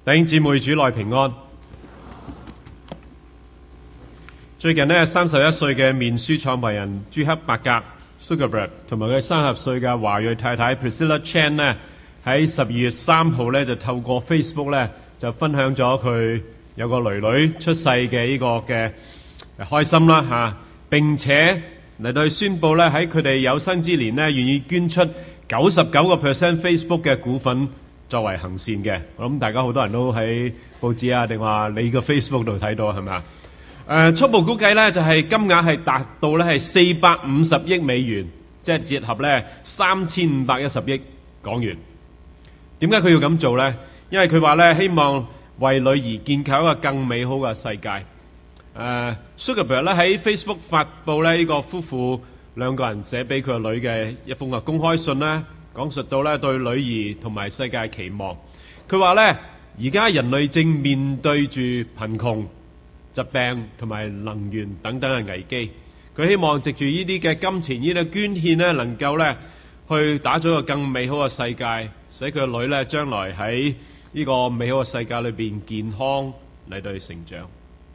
弟兄姊妹，主內平安。最近呢，31歲嘅面書創辦人朱克伯格 Zuckerberg 同埋佢30歲嘅華裔太太 Priscilla Chan 呢，喺12月3號呢就透過 Facebook 呢就分享咗佢有個女女出世嘅呢個嘅開心啦嚇，並且嚟到去宣佈呢喺佢哋有生之年呢願意捐出99% Facebook 嘅股份作為行善嘅。我諗大家好多人都喺報紙啊定話你個 Facebook 度睇到係咪啊？初步估計咧就係金額係達到咧係450億美元，即係折合咧3510億港元。點解佢要咁做咧？因為佢話咧希望為女兒建構一個更美好嘅世界。Zuckerberg 咧喺 Facebook 發布咧呢個夫婦兩個人寫俾佢個女嘅一封嘅公開信咧，講述到咧對女兒同埋世界期望。佢話咧而家人類正面對住貧窮、疾病同埋能源等等嘅危機，佢希望藉住呢啲嘅金錢、呢啲捐獻咧，能夠咧去打造一個更美好嘅世界，使佢個女咧將來喺呢個美好嘅世界裏邊健康嚟到去成長。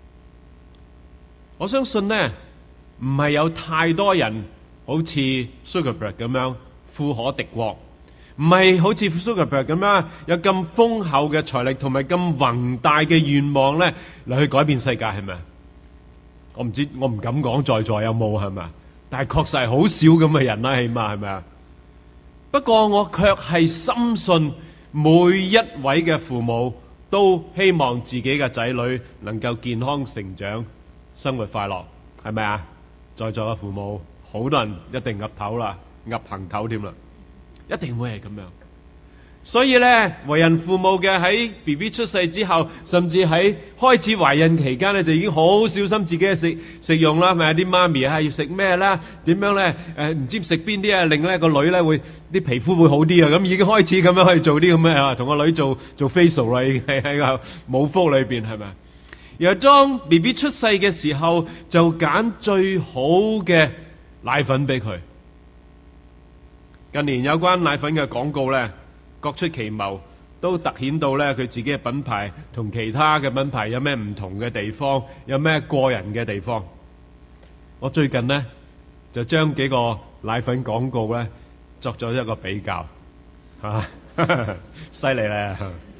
我相信呢，唔係有太多人好似 Zuckerberg 咁樣富可敵國，唔係好似 Zuckerberg 咁樣有咁豐厚嘅財力同埋咁宏大嘅願望咧嚟去改變世界，係咪啊？我唔知，我唔敢講在座有冇，係咪啊？但係確實係好少咁嘅人啦，起碼係咪啊？不過我卻係深信每一位嘅父母都希望自己嘅仔女能夠健康成長，生活快樂，係咪啊？在座嘅父母好多人一定岌頭啦，岌行頭添啦，一定會係咁樣。所以咧，為人父母嘅喺 BB 出世之後，甚至喺開始懷孕期間咧，就已經好小心自己嘅食用啦，咪啲媽咪啊要食咩啦，點樣咧唔知食邊啲啊，令咧個女咧會啲皮膚會好啲啊，咁已經開始咁樣去做啲咁嘅啊，同個女做 facial 啦，已經喺個母腹裏邊係咪？然後當 BB 出世嘅時候，就揀最好嘅奶粉俾佢。近年有關奶粉嘅廣告咧，各出奇謀，都凸顯到咧佢自己嘅品牌同其他嘅品牌有咩唔同嘅地方，有咩過人嘅地方。我最近呢，就將幾個奶粉廣告咧作咗一個比較，犀利咧！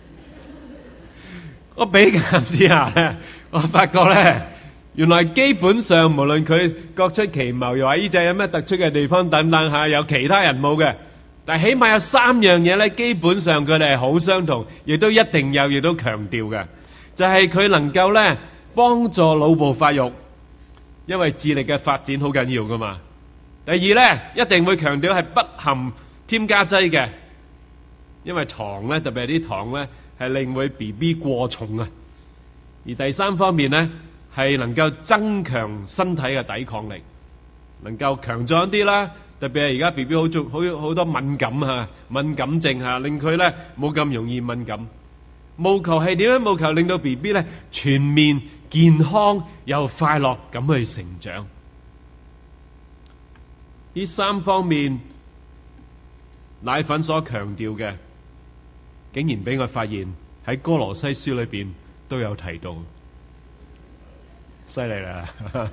我比較之下咧，我發覺咧，原來基本上無論佢各出奇謀，又話呢隻有咩突出嘅地方等等嚇，有其他人冇嘅，但係起碼有3樣嘢咧，基本上佢哋係好相同，亦都一定有，亦都強調嘅，就係佢能夠咧幫助腦部發育，因為智力嘅發展好緊要噶嘛。第二咧，一定會強調係不含添加劑嘅，因為糖咧，特別係啲糖咧，係令會 BB 過重啊。而第三方面咧，係能夠增強身體嘅抵抗力，能夠強壯一啲啦。特別係而家 BB 好多敏感症嚇，令佢咧冇咁容易敏感。務求係點樣？務求令到 BB 咧全面健康又快樂咁去成長。呢3方面奶粉所強調嘅，竟然俾我發現喺哥羅西書裏邊都有提到，犀利啦！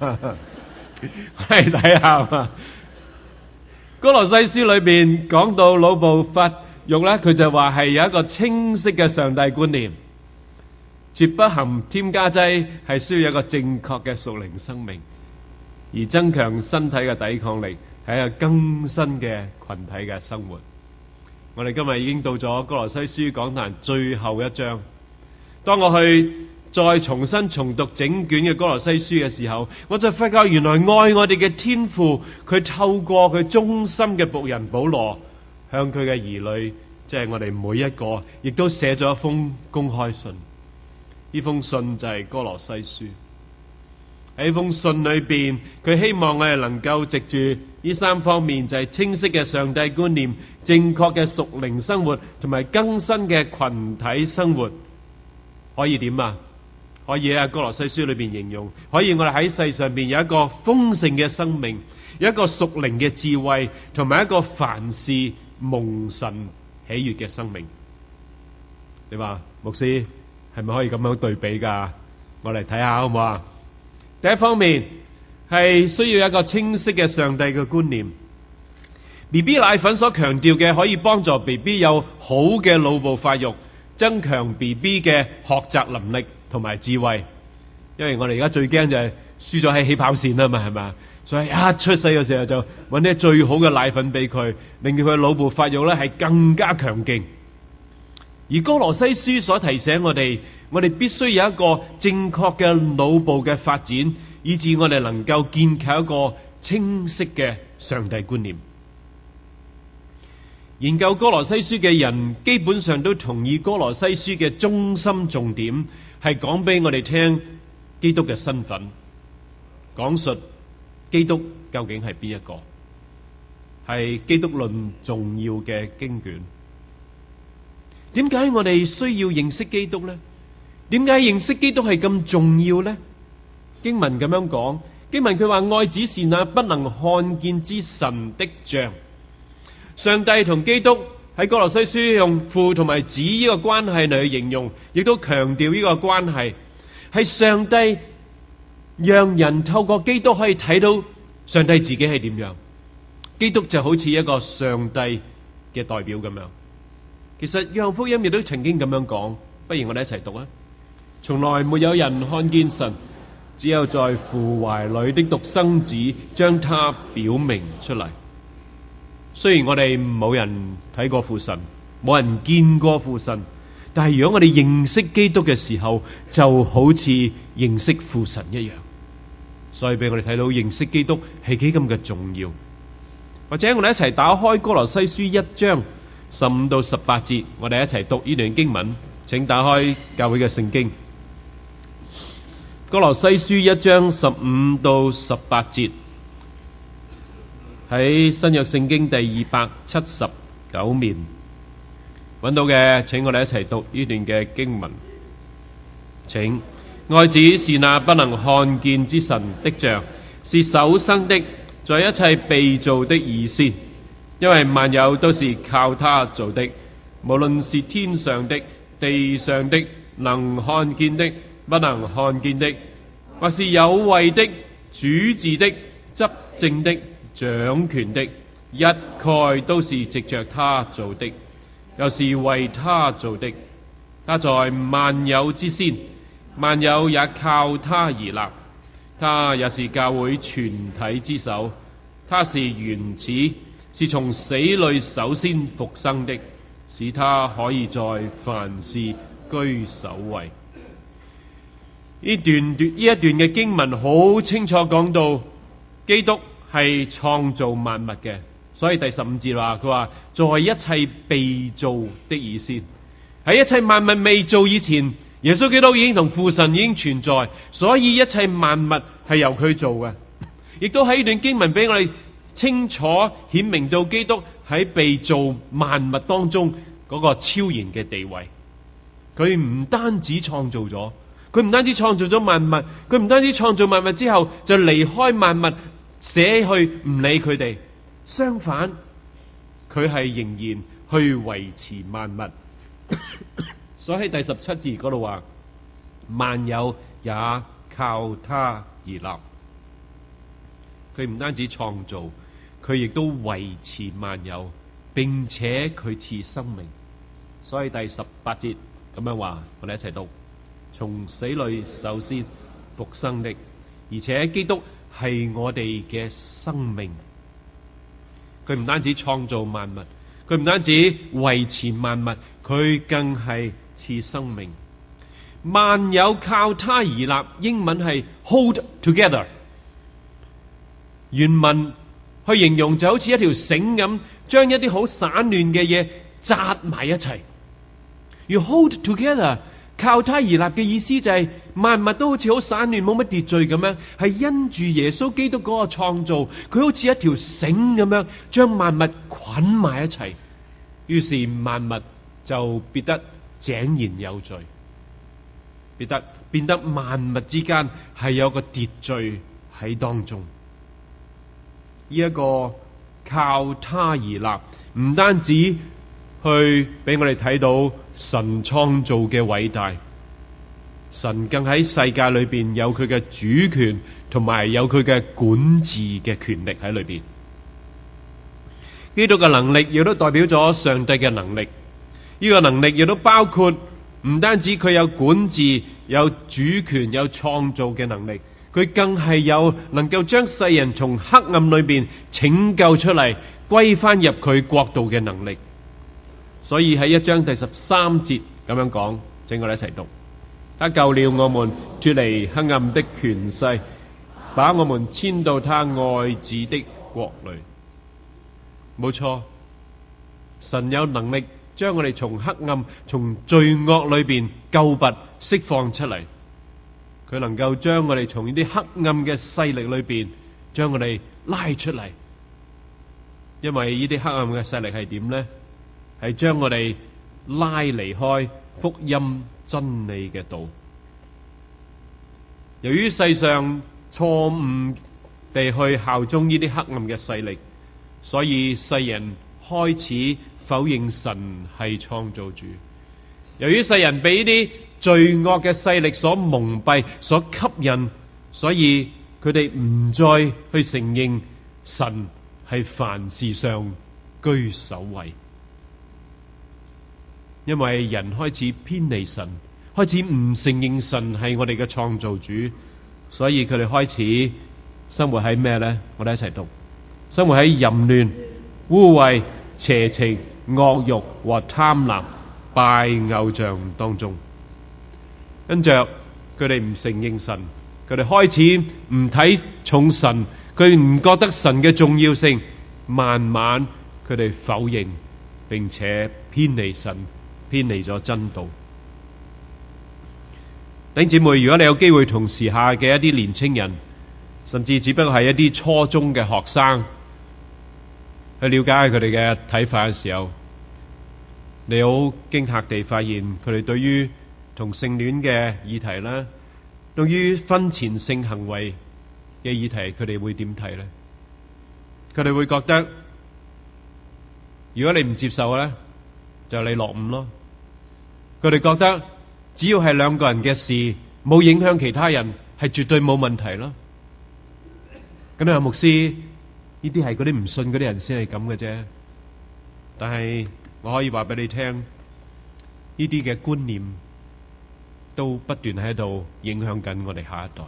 嚟睇下哥羅西書裏邊講到腦部發育咧，佢就話係有一個清晰嘅上帝觀念，絕不含添加劑，係需要一個正確嘅屬靈生命，而增強身體嘅抵抗力係一個更新嘅群體嘅生活。我哋今日已經到咗哥羅西書講壇最後一章。當我去再重新重讀整卷嘅哥羅西書嘅時候，我就發覺原來愛我哋嘅天父，佢透過佢忠心嘅僕人保羅，向佢嘅兒女，即係我哋每一個，亦都寫咗一封公開信。呢封信就係哥羅西書。喺封信裏邊，佢希望我哋能夠藉住呢3方面，就係清晰嘅上帝觀念、正確嘅屬靈生活同埋更新嘅群體生活，可以點啊？可以喺哥羅西書裏邊形容，可以我哋喺世上邊有一個豐盛嘅生命，有一個屬靈嘅智慧，同埋一個凡事蒙神喜悅嘅生命。你話牧師係咪可以咁樣對比㗎？我嚟睇下好唔好啊？第一方面係需要一個清晰嘅上帝嘅觀念。BB 奶粉所強調嘅可以幫助 BB 有好嘅腦部發育，增強 BB 嘅學習能力同埋智慧。因為我哋而家最驚就係輸咗喺起跑線啊嘛，係咪？所以一出世嘅時候就揾啲最好嘅奶粉俾佢，令到佢腦部發育咧係更加強勁。而哥羅西書所提醒我哋必須有一個正確嘅腦部嘅發展，以致我哋能夠建構一個清晰嘅上帝觀念。研究哥羅西書嘅人基本上都同意哥羅西書嘅中心重點係講俾我哋聽基督嘅身份，講述基督究竟係邊一個，係基督論重要嘅經卷。點解我哋需要認識基督呢？點解認識基督係咁重要呢？經文咁樣講，經文佢話愛子是那不能看見之神的像。上帝同基督喺哥羅西書用父同埋子呢個關係嚟去形容，亦都強調呢個關係係上帝讓人透過基督可以睇到上帝自己係點樣。基督就好似一個上帝嘅代表咁樣。其實約翰福音亦都曾經咁樣講，不如我哋一齊讀啊！從來沒有人看見神，只有在父懷裏的獨生子將他表明出嚟。雖然我哋冇人睇過父神，冇人見過父神，但係如果我哋認識基督嘅時候，就好似認識父神一樣。所以俾我哋睇到認識基督係幾咁嘅重要。或者我哋一齊打開哥羅西書1章15到18節，我哋一齊讀呢段經文。請打開教會嘅聖經，哥羅西書1章15到18節。喺新約聖經第279面揾到嘅，請我哋一齊讀呢段嘅經文。請，愛子是那不能看見之神的像，是首生的，在一切被造的以先，因為萬有都是靠他造的，無論是天上的、地上的，能看見的、不能看見的，或是有位的、主治的、執政的、掌權的，一概都是藉着他做的，又是為他做的。他在萬有之先，萬有也靠他而立。他也是教會全體之首。他是原始，是從死裏首先復生的，使他可以在凡事居首位。呢一段嘅經文好清楚講到基督係創造萬物嘅，所以第15節話佢話在一切被造的以先，喺一切萬物未造以前，耶穌基督已經同父神已經存在，所以一切萬物係由佢做嘅。亦都喺呢段經文俾我哋清楚顯明到基督喺被造萬物當中嗰個超然嘅地位。佢唔單止創造咗，佢唔單止創造咗萬物，佢唔單止創造萬物之後就離開萬物捨去唔理佢哋，相反佢係仍然去維持萬物。所以喺第17節嗰度話，萬有也靠他而立。佢唔單止創造，佢亦都維持萬有，並且佢賜生命。所以第18節咁樣話，我哋一齊讀：從死裏首先復生的，而且基督係我哋嘅生命。佢唔單止創造萬物，佢唔單止維持萬物，佢更係賜生命。萬有靠他而立，英文係 hold together。原文去形容就好似一條繩咁，將一啲好散亂嘅嘢紮埋一齊。要 hold together， 靠他而立嘅意思就係萬物都好似好散亂，冇乜秩序咁樣，係因住耶穌基督嗰個創造，佢好似一條繩咁樣將萬物捆埋一齊，於是萬物就變得井然有序，變得萬物之間係有個秩序喺當中。呢一個靠他而立，唔單止去俾我哋睇到神創造嘅偉大， 神更喺世界裏邊有佢嘅主權，同埋有佢嘅管治嘅權力喺裏邊。基督嘅能力亦都代表咗上帝嘅能力，呢個能力亦都包括唔單止佢有管治、有主權、有創造嘅能力，佢更係有能夠將世人從黑暗裏邊拯救出嚟，歸翻入佢國度嘅能力。所以喺1章第13節咁樣講，請我哋一齊讀：他救了我們脫離黑暗的權勢，把我們遷到他愛子的國裏。冇錯，神有能力將我哋從黑暗、從罪惡裏邊救拔釋放出嚟。佢能夠將我哋從呢啲黑暗嘅勢力裏邊將我哋拉出嚟。因為呢啲黑暗嘅勢力係點呢？係將我哋拉離開福音真理嘅道。由於世上錯誤地去效忠呢啲黑暗嘅勢力，所以世人開始否認神係創造主。由於世人被呢啲罪惡嘅勢力所蒙蔽、所吸引，所以佢哋唔再去承認神係凡事上居首位。因為人開始偏離神，開始唔承認神係我哋嘅創造主，所以佢哋開始生活喺咩呢？我哋一齊讀。生活喺淫亂、污穢、邪情、惡慾和貪婪、拜偶像當中。跟着佢哋唔承認神，佢哋開始唔睇重神，佢唔覺得神嘅重要性，慢慢佢哋否認並且偏離神，偏離咗真道。弟兄姊妹，如果你有機會同時下嘅一啲年青人，甚至只不過係一啲初中嘅學生，去了解佢哋嘅睇法嘅時候，你好驚嚇地發現佢哋對於同性戀嘅議題啦，對於婚前性行為嘅議題，佢哋會點睇呢？佢哋會覺得，如果你唔接受咧，就你落伍咯。佢哋覺得只要係兩個人嘅事，冇影響其他人，係絕對冇問題咯。咁你話牧師，呢啲係嗰啲唔信嗰啲人先係咁嘅啫。但係我可以話俾你聽，呢啲嘅觀念都不斷喺度影響緊我哋下一代，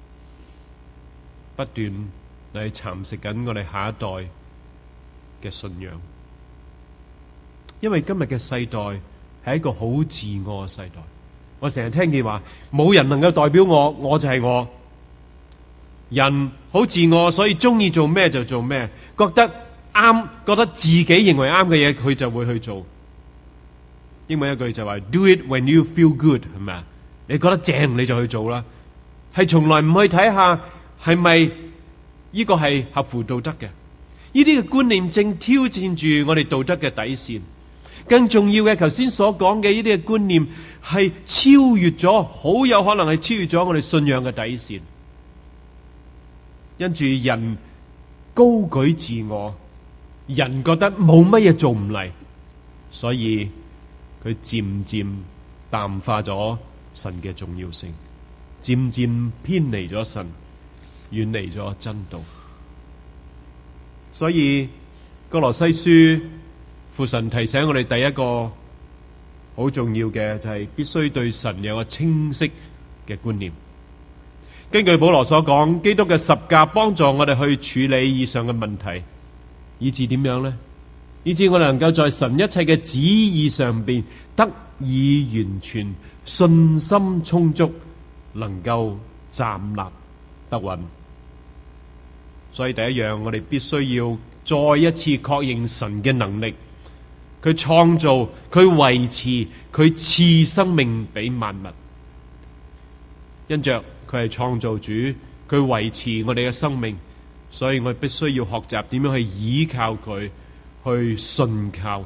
不斷嚟蠶食緊我哋下一代嘅信仰。因為今日嘅世代係一個好自我嘅世代。我成日聽見話，冇人能夠代表我，我就係我。人好自我，所以中意做咩就做咩，覺得啱，覺得自己認為啱嘅嘢，佢就會去做。英文一句就話 Do it when you feel good， 係咪啊？你覺得正你就去做啦，係從來唔去睇下係咪呢個係合乎道德嘅。呢啲嘅觀念正挑戰住我哋道德嘅底線。更重要嘅，頭先所講嘅呢啲嘅觀念係超越咗，好有可能係超越咗我哋信仰嘅底線。因住人高舉自我，人覺得冇乜嘢做唔嚟，所以佢漸漸淡化咗神嘅重要性，漸漸偏離咗神，遠離咗真道。所以歌羅西書父神提醒我哋，第一個好重要嘅就係必須對神有個清晰嘅觀念。根據保羅所講，基督嘅十架幫助我哋去處理以上嘅問題，以致點樣呢？以致我哋能夠在神一切嘅旨意上邊得以完全，信心充足，能夠站立得穩。所以第一樣，我哋必須要再一次確認神嘅能力，佢創造，佢維持，佢賜生命俾萬物。因着佢係創造主，佢維持我哋嘅生命，所以我哋必須要學習點樣去依靠佢，去信靠佢。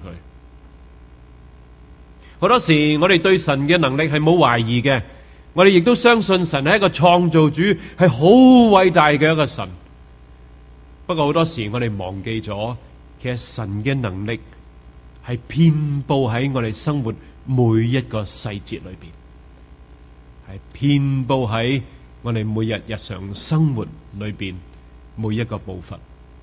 好多時我哋對神嘅能力係冇懷疑嘅，我哋亦都相信神係一個創造主，係好偉大嘅一個神。不過好多時我哋忘記咗，其實神嘅能力係遍佈喺我哋生活每一個細節裏邊。 係遍佈喺我哋每日日常生活裏邊每一個部分。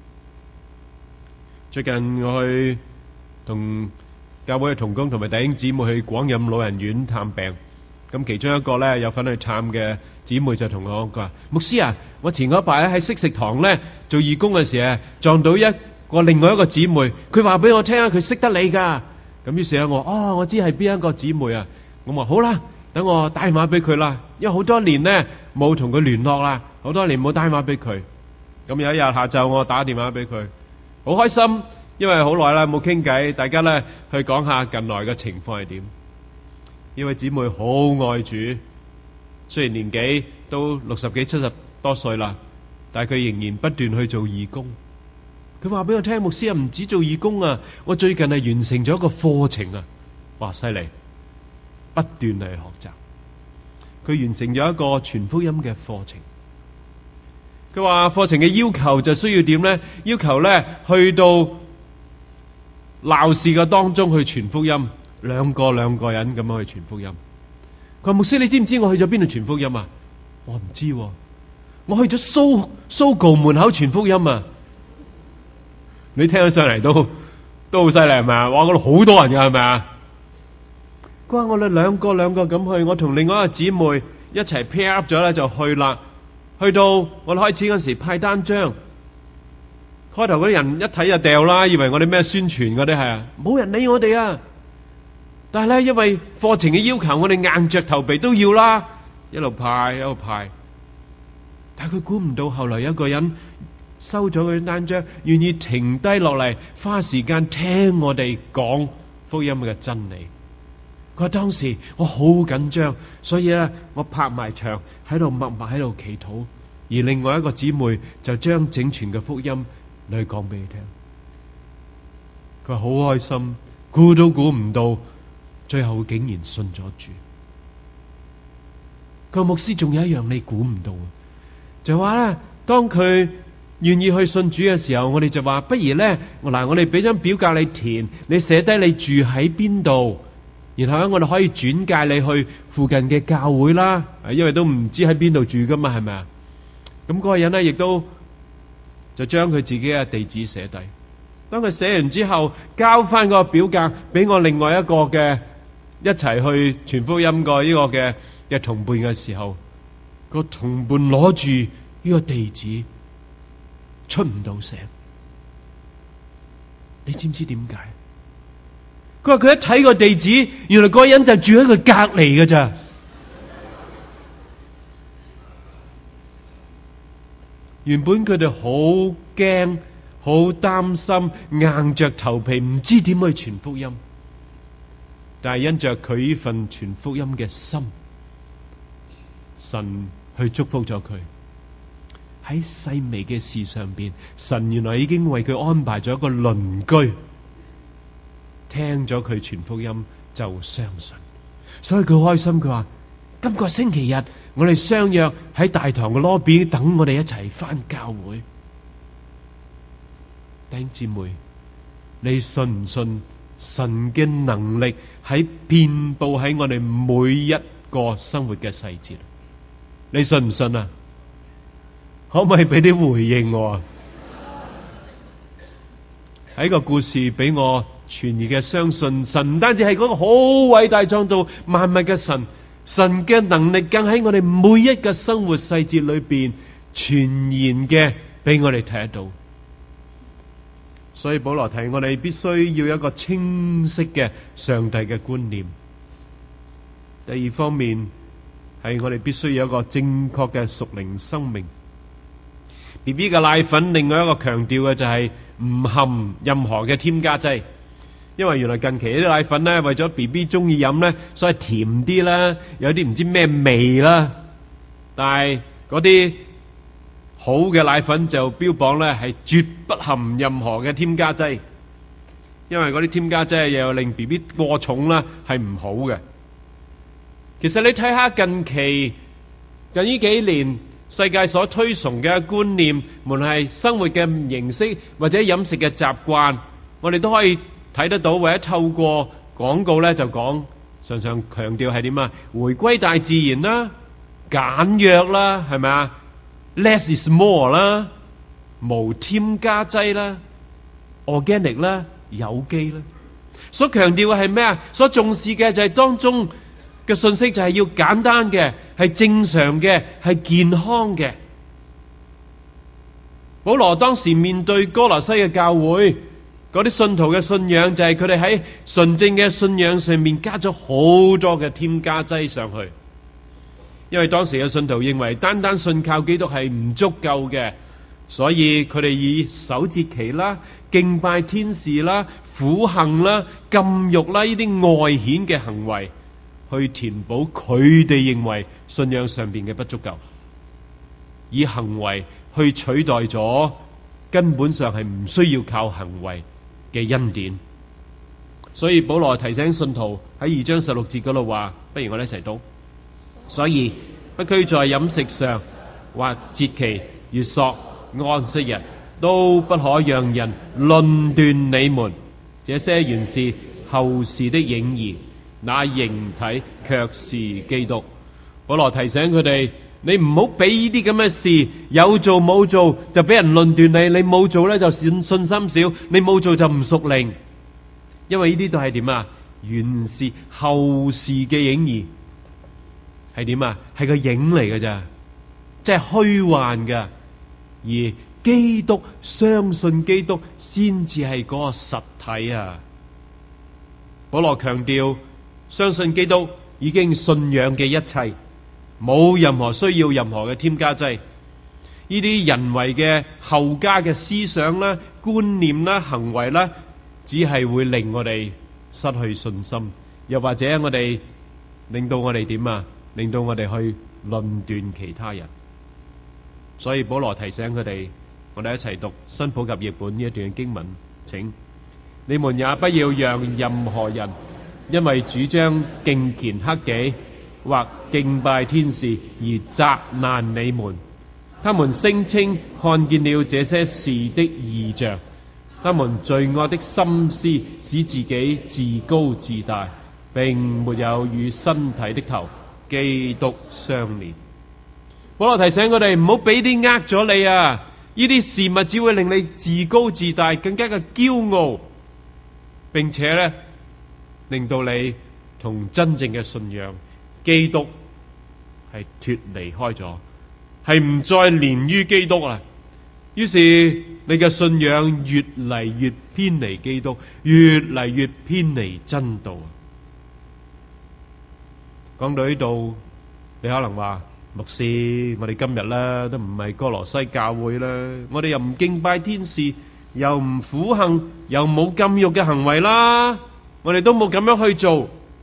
最近我去同教會嘅同工同埋弟兄姊妹去廣蔭老人院探病，咁其中一個咧有份去探嘅姊妹就同我講，佢話：牧師啊，我前嗰排喺惜食堂咧做義工嘅時候，撞到另外一個姊妹，佢話俾我聽佢識得你噶。咁於是咧我知係邊一個姊妹啊。我話好啦，等我打電話俾佢啦，因為好多年咧冇同佢聯絡啦，好多年冇打電話俾佢。咁有一日下晝我打電話俾佢，好開心，因為好耐啦冇傾偈，大家咧去講下近來嘅情況係點。呢位姊妹好愛主，雖然年紀都60幾70多歲啦，但係佢仍然不斷去做義工。佢話俾我聽，牧師啊，唔止做義工啊，我最近係完成咗一個課程啊。哇，犀利！不斷嚟學習，佢完成咗一個傳福音嘅課程。佢話課程嘅要求就需要點呢？要求呢去到鬧市嘅當中去傳福音，兩個人咁樣去傳福音。佢話牧師，你知唔知我去咗邊度傳福音啊？我唔知喎，我去咗Sogo門口傳福音啊！你聽起上嚟都好犀利係咪啊？哇，嗰度好多人㗎係咪啊？佢話我哋兩個咁去，我同另外一個姊妹一齊 pair up 咗咧就去啦。去到我哋開始嗰時派單張，開頭嗰啲人一睇就掉啦，以為我哋咩宣傳嗰啲係啊，冇人理我哋啊。但係咧，因為課程嘅要求，我哋硬着頭皮都要啦，一路派。但係佢估唔到後來有一個人收咗佢單張，願意停低落嚟，花時間聽我哋講福音嘅真理。佢話當時我好緊張，所以咧我拍埋牆喺度默默喺度祈禱，而另外一個姊妹就將整全嘅福音嚟講俾你聽。佢話好開心，估都估唔到，最後竟然信咗主。佢話牧師，仲有一樣你估唔到，就話咧，當佢願意去信主嘅時候，我哋就話不如咧，我哋俾張表格你填，你寫低你住喺邊度。然後咧，我哋可以轉介你去附近嘅教會啦，因為都唔知喺邊度住噶嘛，係咪啊？咁嗰個人咧，亦都就將佢自己嘅地址寫低。當佢寫完之後，交翻個表格俾我另外一個嘅一齊去傳福音個呢個嘅同伴嘅時候，個同伴攞住呢個地址出唔到聲。你知唔知點解？佢話佢一睇個地址，原來嗰個人就住喺佢隔離㗎咋。原本佢哋好驚、好擔心，硬着頭皮唔知點去傳福音。但係因着佢呢份傳福音嘅心，神去祝福咗佢。喺細微嘅事上邊，神原來已經為佢安排咗一個鄰居。聽咗佢傳福音就相信，所以佢開心。佢話今個星期日我哋相約喺大堂嘅 lobby等我哋一齊返教會。弟兄姊妹，你信唔信神嘅能力喺遍佈喺我哋每一個生活嘅細節？你信唔信啊？可唔可以俾啲回應我啊？喺個故事俾我全然嘅相信，神唔單止係嗰個好偉大創造萬物嘅神，神嘅能力更喺我哋每一個生活細節裏邊全然嘅俾我哋睇得到。所以保羅提我哋必須要有一個清晰嘅上帝嘅觀念。第二方面係我哋必須有一個正確嘅屬靈生命。BB 嘅奶粉另外一個強調嘅就係唔含任何嘅添加劑。因為原來近期啲奶粉咧，為咗 BB 中意飲咧，所以甜啲啦，有啲唔知咩味啦。但係嗰啲好嘅奶粉就標榜咧係絕不含任何嘅添加劑，因為嗰啲添加劑又令 BB 過重啦，係唔好嘅。其實你睇下近呢幾年世界所推崇嘅觀念，無論係生活嘅形式或者飲食嘅習慣，我哋都可以睇得到，或者透過廣告咧就講常常強調係點啊？回歸大自然啦，簡約啦，係咪啊？Less is more 啦，無添加劑啦，organic 啦，有機啦。所強調嘅係咩啊？所重視嘅就係當中嘅信息，就係要簡單嘅，係正常嘅，係健康嘅。保羅當時面對哥羅西嘅教會嗰啲信徒嘅信仰，就係佢哋喺純正嘅信仰上面加咗好多嘅添加劑上去。因為當時嘅信徒認為單單信靠基督係唔足夠嘅，所以佢哋以守節期啦、敬拜天使啦、苦行啦、禁欲啦呢啲外顯嘅行為去填補佢哋認為信仰上邊嘅不足夠，以行為去取代咗根本上係唔需要靠行為嘅恩典。所以保羅提醒信徒喺2章16節嗰度話，不如我哋一齊讀。所以不拘在飲食上或節期、月朔、安息日，都不可讓人論斷你們。這些原是後事的影兒，那形體卻是基督。保羅提醒佢哋，你唔好俾呢啲咁嘅事有做冇做就俾人論斷你，你冇做咧就信心少，你冇做就唔屬靈。因為呢啲都係點啊？原是後事嘅影兒，係點啊？係個影嚟嘅咋，即係虛幻嘅。而基督，相信基督先至係嗰個實體啊！保羅強調，相信基督已經信仰嘅一切，冇任何需要任何嘅添加劑。呢啲人為嘅後加嘅思想啦、觀念啦、行為啦，只係會令我哋失去信心，又或者令到我哋點啊？令到我哋去論斷其他人。所以保羅提醒佢哋，我哋一齊讀新普及譯本呢一段經文，請你們也不要讓任何人因為主張敬虔克己或敬拜天使而責難你們。他們聲稱看見了這些事的異象，他們罪惡的心思使自己自高自大，並沒有與身體的頭基督相連。保羅提醒我哋唔好俾啲呃咗你啊！呢啲事物只會令你自高自大，更加嘅驕傲，並且咧令到你同真正嘅信仰基督係脫離開咗，係唔再連於基督啊！於是你嘅信仰越嚟越偏離基督，越嚟越偏離真道。講到呢度，你可能話，牧師，我哋今日咧都唔係哥羅西教會啦，我哋又唔敬拜天使，又唔苦行，又冇禁欲嘅行為啦，我哋都冇咁樣去做，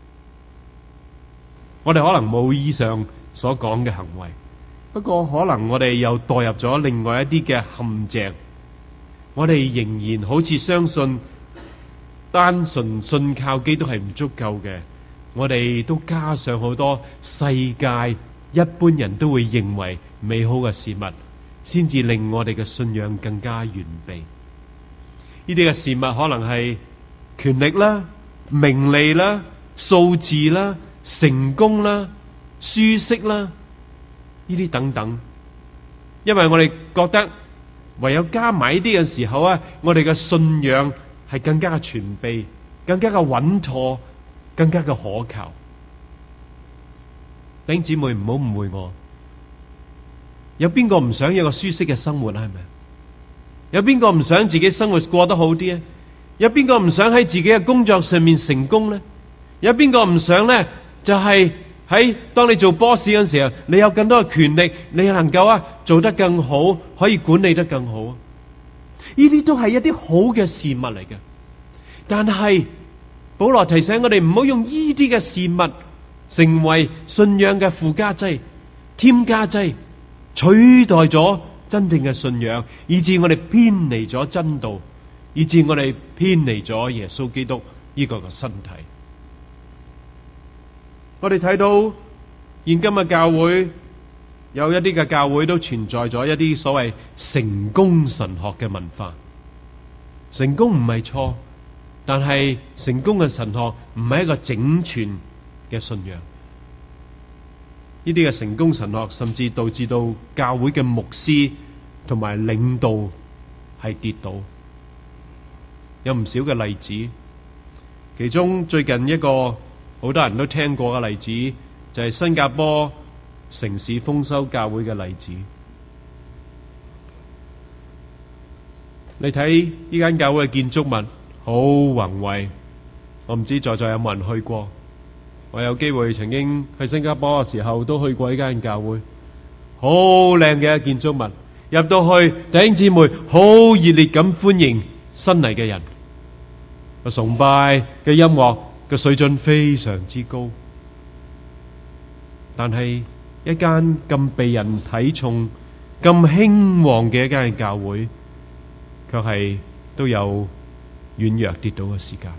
我哋可能冇以上所講嘅行為。不過可能我哋又墮入咗另外一啲嘅陷阱，我哋仍然好似相信單純信靠基督係唔足夠嘅，我哋都加上好多世界一般人都會認為美好嘅事物，先至令我哋嘅信仰更加完備。呢啲嘅事物可能係權力啦、名利啦、數字啦、成功啦、舒適啦，呢啲等等。因為我哋覺得唯有加埋呢啲嘅時候啊，我哋嘅信仰係更加嘅全備、更加嘅穩妥、更加嘅可靠。弟兄姊妹唔好誤會我，有邊個唔想有個舒適嘅生活啊？係咪？有邊個唔想自己生活過得好啲啊？有邊個唔想喺自己嘅工作上面成功呢？有邊個唔想呢？就係喺當你做 boss 嗰陣時候，你有更多嘅權力，你能夠做得更好，可以管理得更好。呢啲都係一啲好嘅事物嚟嘅，但係保羅提醒我哋唔好用呢啲嘅事物成為信仰嘅附加劑、添加劑，取代咗真正嘅信仰，以致我哋偏離咗真道，以致我哋偏離咗耶穌基督呢個嘅身體。我哋睇到現今嘅教會，有一啲嘅教會都存在咗一啲所謂成功神學嘅文化。成功唔係錯，但係成功嘅神學唔係一個整全嘅信仰。呢啲嘅成功神學甚至導致到教會嘅牧師同埋領導係跌倒，有唔少嘅例子。其中最近一個好多人都聽過嘅例子，就係新加坡城市豐收教會嘅例子。你睇呢間教會嘅建築物好宏偉，我唔知在座有冇人去過。我有機會曾經去新加坡嘅時候，都去過呢間教會，好靚嘅建築物。入到去，弟兄姊妹好熱烈咁歡迎新嚟嘅人，個崇拜嘅音樂嘅水準非常之高。但係一間咁被人睇重、咁興旺嘅一間教會，卻係都有軟弱跌倒嘅時間。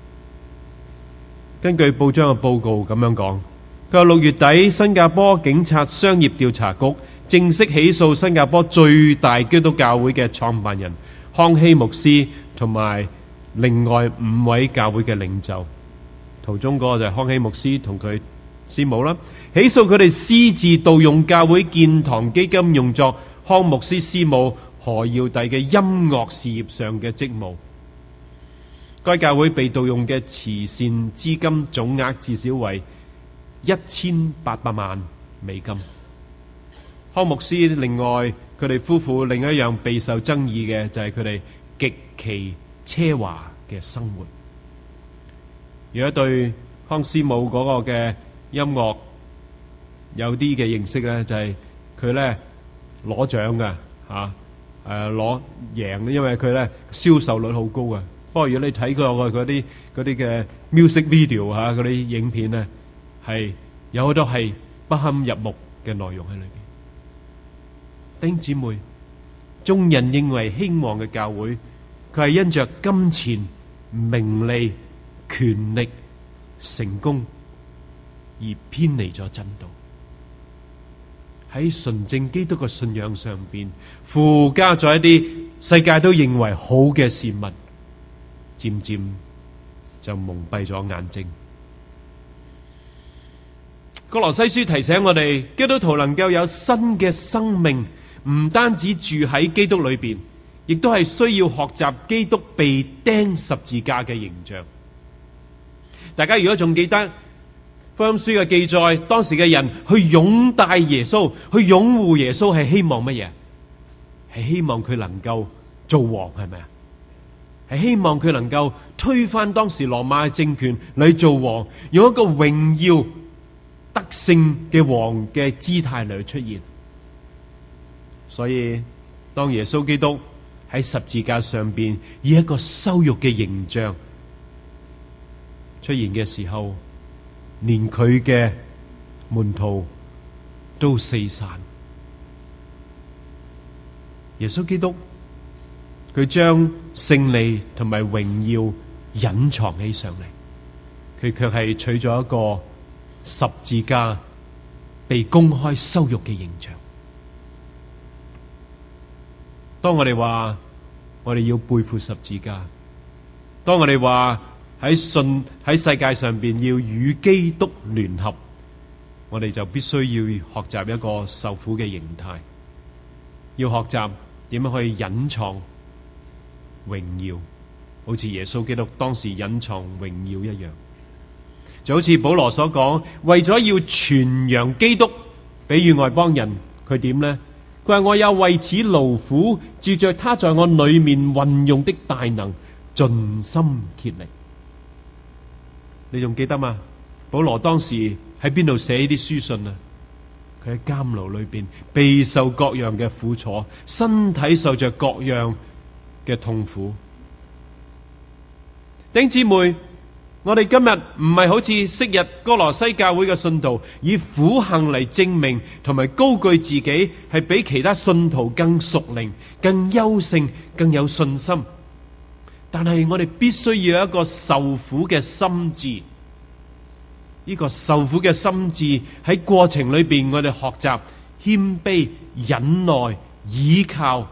根據報章嘅報告咁樣講，佢話6月底新加坡警察商業調查局正式起訴新加坡最大基督教會嘅創辦人康希牧師同埋另外5位教會嘅領袖，途中嗰個就係康希牧師同佢師母啦，起訴佢哋私自盜用教會建堂基金用作康牧師師母何耀弟嘅音樂事業上嘅職務。該教會被盜用嘅慈善資金總額至少為1800萬美金。康牧師另外佢哋夫婦另一樣備受爭議嘅就係佢哋極其奢華嘅生活。如果對康師母嗰個嘅音樂有啲嘅認識咧，就係佢咧攞獎嘅攞贏，因為佢咧銷售率好高嘅。不過如果你睇過嗰啲嘅 music video 嗰啲影片咧，係有好多係不堪入目嘅內容喺裏邊。弟兄姊妹，眾人認為興旺嘅教會，佢係因着金錢、名利、權力、成功而偏離咗真道，喺純正基督嘅信仰上邊附加咗一啲世界都認為好嘅事物，漸漸就蒙蔽咗眼睛。歌羅西書提醒我哋，基督徒能夠有新嘅生命，唔單止住喺基督裏邊，亦都係需要學習基督被釘十字架嘅形象。大家如果仲記得福音書嘅記載，當時嘅人去擁戴耶穌，去擁護耶穌，係希望乜嘢？係希望佢能夠做王，係咪啊？係希望佢能夠推翻當時羅馬嘅政權嚟做王，用一個榮耀得勝嘅王嘅姿態嚟出現。所以當耶穌基督喺十字架上邊以一個羞辱嘅形象出現嘅時候，連佢嘅門徒都四散。耶穌基督佢將勝利同埋榮耀隱藏起上嚟，佢卻係取咗一個十字架被公開羞辱嘅形象。當我哋話我哋要背負十字架，當我哋話喺世界上邊要與基督聯合，我哋就必須要學習一個受苦嘅形態，要學習點樣去隱藏榮耀，好似耶穌基督當時隱藏榮耀一樣。就好似保羅所講，為咗要傳揚基督，比喻外邦人，佢點呢？佢話我有為此勞苦，照着他在我裏面運用的大能，盡心竭力。你仲記得嗎？保羅當時喺邊度寫呢啲書信啊？佢喺監牢裏邊，備受各樣嘅苦楚，身體受着各樣嘅痛苦。弟兄姊妹，我哋今日唔係好似昔日歌羅西教會嘅信徒，以苦行嚟證明同埋高舉自己係比其他信徒更屬靈、更優勝、更有信心。但係我哋必須要有一個受苦嘅心志。呢個受苦嘅心志喺過程裏邊，我哋學習謙卑、忍耐、倚靠。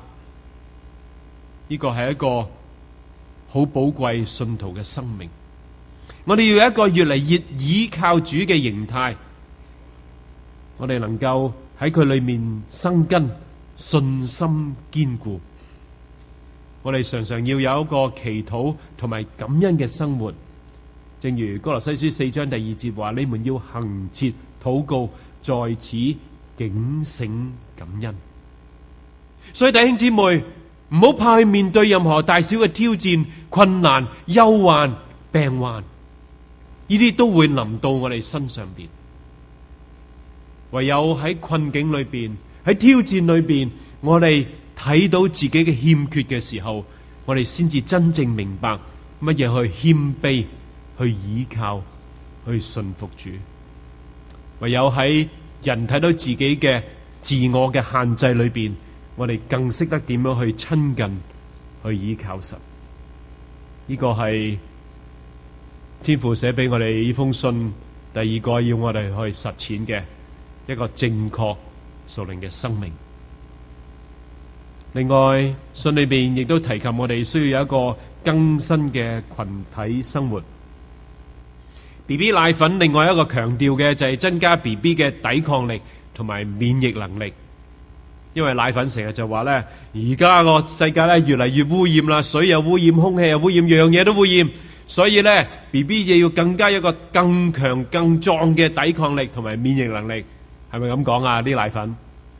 呢個係一個好寶貴信徒嘅生命。 我哋要有一個越嚟越倚靠主嘅形態，我哋能夠喺佢裏面生根，信心堅固。我哋常常要有一個祈禱同埋感恩嘅生活，正如歌羅西書4章第2節話：你們要恆切禱告，在此警醒感恩。所以弟兄姊妹，唔好怕去面對任何大小嘅挑戰、困難、憂患、病患，呢啲都會臨到我哋身上邊。唯有喺困境裏邊，喺挑戰裏邊，我哋睇到自己嘅欠缺嘅時候，我哋先至真正明白乜嘢去謙卑、去倚靠、去信服主。唯有喺人睇到自己嘅自我嘅限制裏邊，我哋更識得點樣去親近、去倚靠神。呢個係天父寫俾我哋呢封信第二個要我哋去實踐嘅一個正確屬靈嘅生命。另外，信裏邊亦都提及我哋需要有一個更新嘅群體生活。BB 奶粉另外一個強調嘅就係增加 BB 嘅抵抗力同埋免疫能力。因為奶粉成日就話咧，而家個世界咧越嚟越污染啦，水又污染，空氣又污染，樣嘢都污染，所以咧 BB 亦要更加一個更強更壯嘅抵抗力同埋免疫能力，係咪咁講啊？啲奶粉。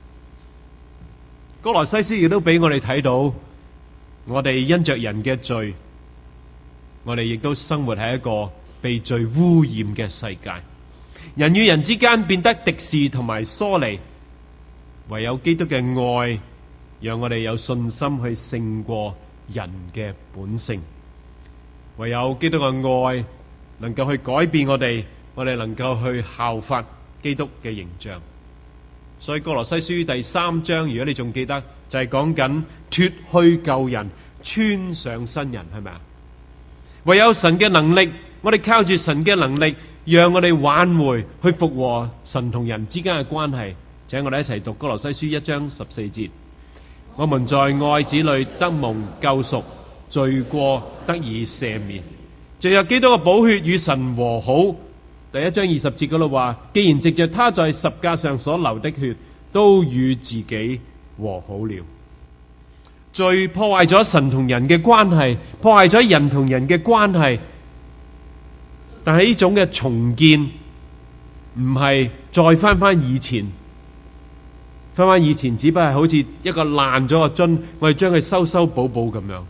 歌羅西書亦都俾我哋睇到，我哋因着人嘅罪，我哋亦都生活喺一個被罪污染嘅世界，人與人之間變得敵視同埋疏離，唯有基督嘅愛，讓我哋有信心去勝過人嘅本性。唯有基督嘅愛能夠去改變我哋能夠去效法基督嘅形象。所以歌羅西書第3章，如果你仲記得，就係講緊脫去舊人，穿上新人，係咪啊？唯有神嘅能力，我哋靠住神嘅能力，讓我哋挽回去復和神同人之間嘅關係。請我哋一齊讀歌羅西書1章14節：我們在愛子裏得蒙救贖，罪過得以赦免，藉着基督嘅寶血與神和好。第1章20節嗰度話：既然藉着他在十架上所流的血，都與自己和好了。罪破壞咗神同人嘅關係，破壞咗人同人嘅關係。但係呢種嘅重建，唔係再翻以前，翻以前，只不過係好似一個爛咗個樽，我哋將佢修補咁樣，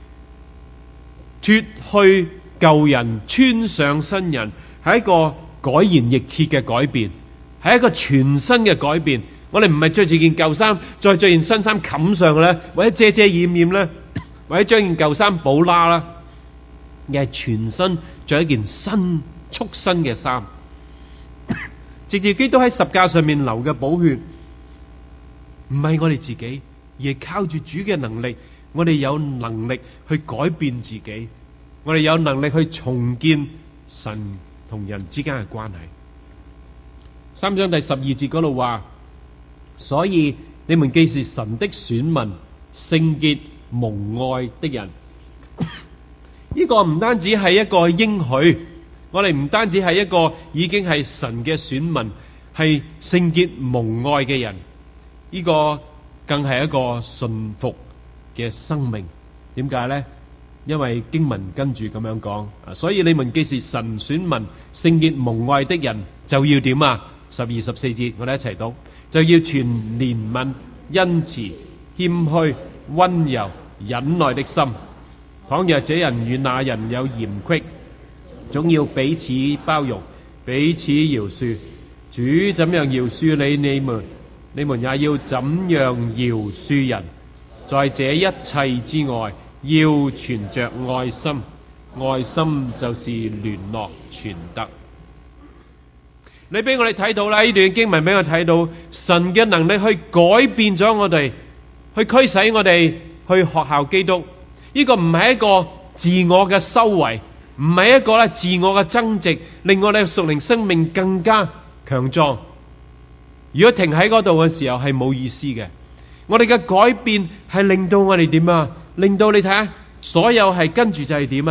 脫去舊人，穿上新人。係一個改弦易轍嘅改變，係一個全新嘅改變。我哋唔係着住件舊衫，再着件新衫冚上咧，或者遮遮掩掩咧，或者將件舊衫補拉啦，而係全新着一件新束新嘅衫。藉住基督喺十架上面流嘅寶血，唔係我哋自己，而係靠住主嘅能力，我哋有能力去改變自己，我哋有能力去重建神同人之間嘅關係。3章第12節嗰度話：所以你們既是神的選民，聖潔蒙愛的人。呢個唔單止係一個應許，我哋唔單止係一個已經係神嘅選民，係聖潔蒙愛嘅人，呢個更係一個順服嘅生命。點解呢？因為經文跟住咁樣講，所以你們既是神選民，聖潔蒙愛的人，就要點啊？12、14節，我哋一齊讀，就要存憐憫、恩慈、謙虛、溫柔、忍耐的心。倘若這人與那人有嫌隙，總要彼此包容，彼此饒恕。主怎樣饒恕你們也要怎樣饒恕人。在這一切之外，要存着愛心，愛心就是聯絡全德。你俾我哋睇到啦，呢段經文俾我睇到神嘅能力去改變咗我哋，去驅使我哋去學效基督。呢個唔係一個自我嘅修為，唔係一個自我嘅增值，令我哋嘅屬靈生命更加強壯。如果停喺嗰度嘅時候係冇意思嘅。我哋嘅改變係令到我哋點啊？令到你睇下，所有係跟住就係點啊？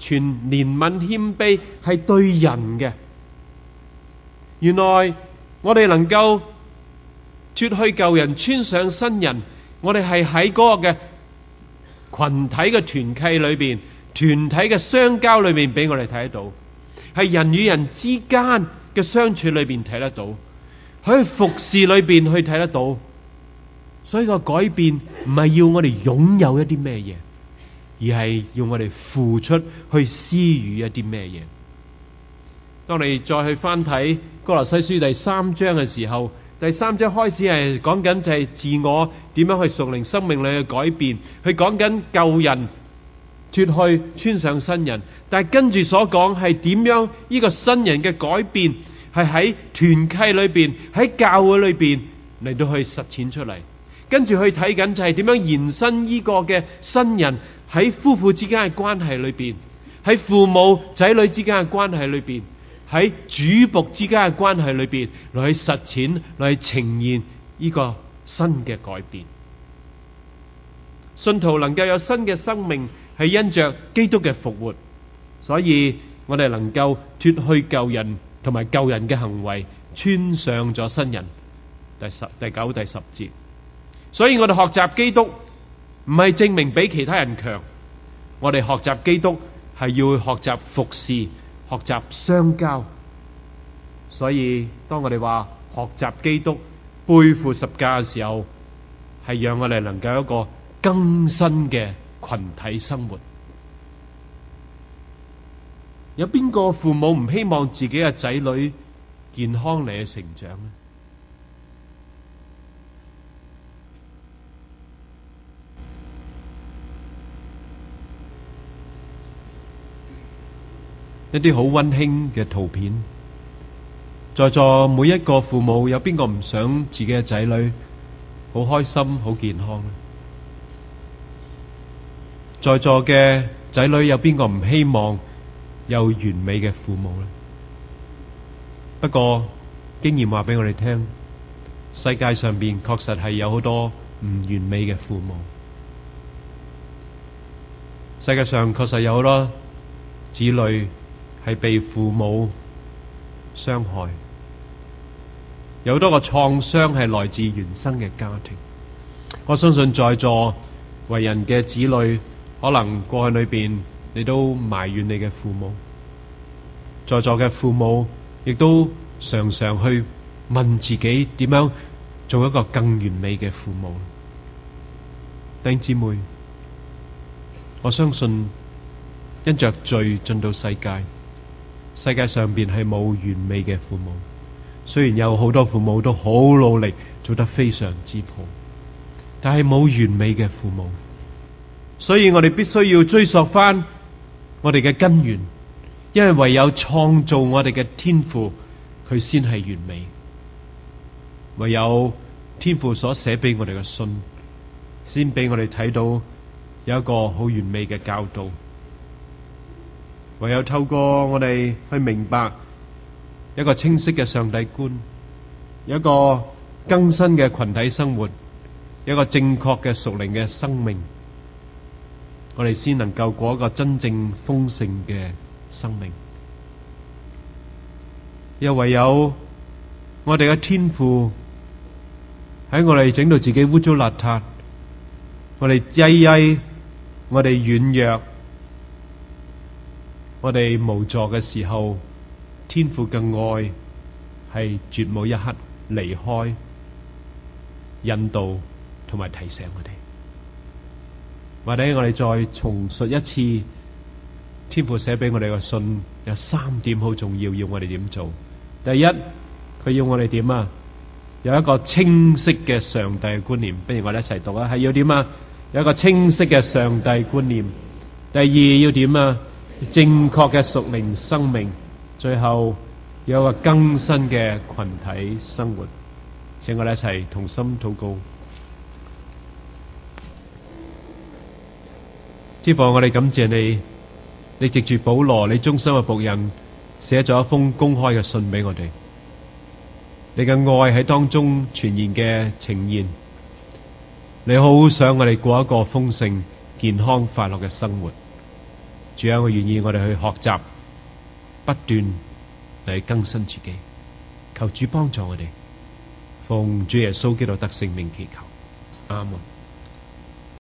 全憐憫謙卑，係對人嘅。原來我哋能夠脫去舊人，穿上新人，我哋係喺嗰個嘅群體嘅團契裏邊，團體嘅相交裏邊，俾我哋睇得到，係人與人之間嘅相處裏邊睇得到，喺服侍裏邊去睇得到。所以個改變唔係要我哋擁有一啲咩嘢，而係要我哋付出去施予一啲咩嘢。當你再去翻睇歌羅西書第3章嘅時候，第3章開始係講緊就係自我點樣去屬靈生命裏嘅改變，去講緊舊人脫去穿上新人，但係跟住所講係點樣呢個新人嘅改變係喺團契裏邊，喺教會裏邊嚟到去實踐出嚟。跟住去睇緊就係點樣延伸呢個嘅新人喺夫婦之間嘅關係裏邊，喺父母仔女之間嘅關係裏邊，喺主僕之間嘅關係裏邊，嚟去實踐，嚟去呈現呢個新嘅改變。信徒能夠有新嘅生命，係因着基督嘅復活，所以我哋能夠脫去舊人同埋舊人嘅行為，穿上咗新人。第9、第10節。所以我哋學習基督唔係證明比其他人強，我哋學習基督係要學習服侍、學習相交。所以當我哋話學習基督、背負十架嘅時候，係讓我哋能夠有一個更新嘅群體生活。有邊個父母唔希望自己嘅仔女健康嚟嘅成長呢？一啲好溫馨嘅圖片，在座每一個父母有邊個唔想自己嘅仔女好開心、好健康呢？在座嘅仔女有邊個唔希望有完美嘅父母呢？不過經驗話俾我哋聽，世界上邊確實係有好多唔完美嘅父母，世界上確實有好多子女係被父母傷害，有好多個創傷係來自原生嘅家庭。我相信在座為人嘅子女，可能過去裏邊你都埋怨你嘅父母，在座嘅父母亦都常常去問自己點樣做一個更完美嘅父母。弟兄姊妹，我相信因着罪進到世界，世界上邊係冇完美嘅父母，雖然有好多父母都好努力，做得非常之好，但係冇完美嘅父母。所以我哋必須要追溯翻我哋嘅根源，因為唯有創造我哋嘅天父，佢先係完美。唯有天父所寫俾我哋嘅信，先俾我哋睇到有一個好完美嘅教導。唯有透過我哋去明白一個清晰嘅上帝觀，有一個更新嘅群體生活，有一個正確嘅屬靈嘅生命，我哋先能夠過一個真正豐盛嘅生命。又唯有我哋嘅天父喺我哋整到自己污糟邋遢，我哋曳，我哋軟弱，我哋無助嘅時候，天父嘅愛係絕無一刻離開、引導同埋提醒我哋。或者我哋再重述一次天父寫俾我哋嘅信，有3點好重要，要我哋點做。第一，佢要我哋點啊？有一個清晰嘅上帝觀念，不如我哋一齊讀啊！係要點啊？有一個清晰嘅上帝觀念。第二，要點啊？正確嘅屬靈生命。最後有一個更新嘅群體生活。請我哋一齊同心禱告。天父，我哋感謝你，你藉住保羅你忠心嘅僕人寫咗一封公開嘅信俾我哋。你嘅愛喺當中全然嘅呈現，你好想我哋過一個豐盛、健康、快樂嘅生活。 主啊，我願意我哋去學習，不斷嚟更新自己，求主幫助我哋，奉主耶穌基督得聖名祈求，阿門。